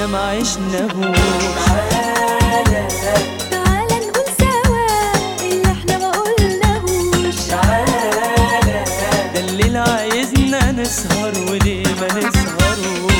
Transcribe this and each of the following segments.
احنا ما عشناهوش. تعالى نقول سوا اللي احنا ما قلناهوش. ده الليل عايزنا نسهر وليه ما نسهروش.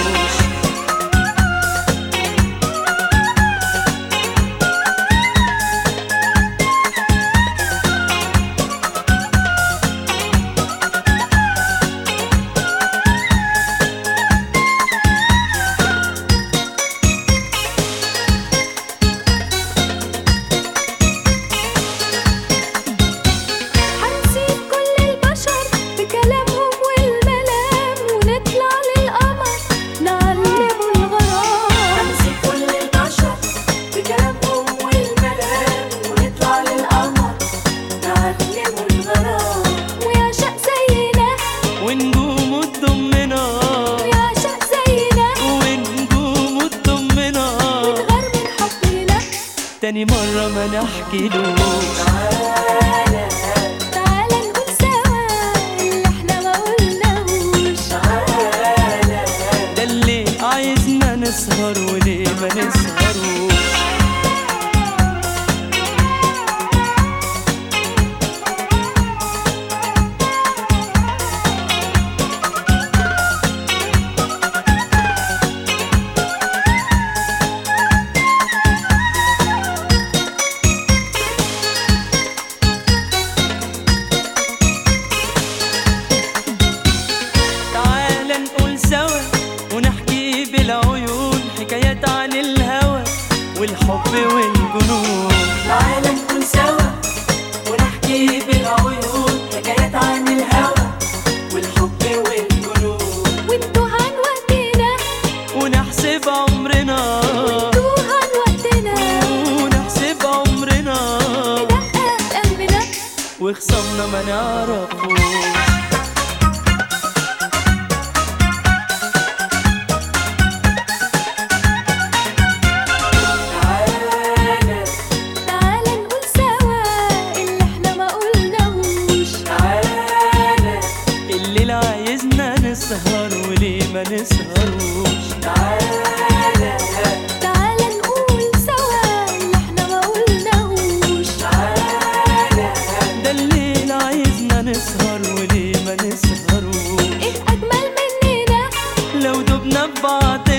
تاني مرة ما نحكيلوش. تعالى نقول سوا اللي احنا ما قلناهوش. ده اللي عايزنا نسهر وليه ما نسهروش. ونحكي بالعيون حكايات عن الهوى والحب والجنون. تعالى نكون سوا ونحكي بالعيون حكايات عن الهوى والحب والجنون. ونتوه عن وقتنا ونحسب عمرنا. ونتوه عن وقتنا ونحسب عمرنا. ندقق قلبنا وخصمنا ما نعرفوش. نسهر وليه ما نسهروش. تعالى نقول سوا اللي احنا ما قلناهوش. ده الليل عايزنا نسهر وليه ما نسهروش. ايه اجمل مننا لو دبنا ببعض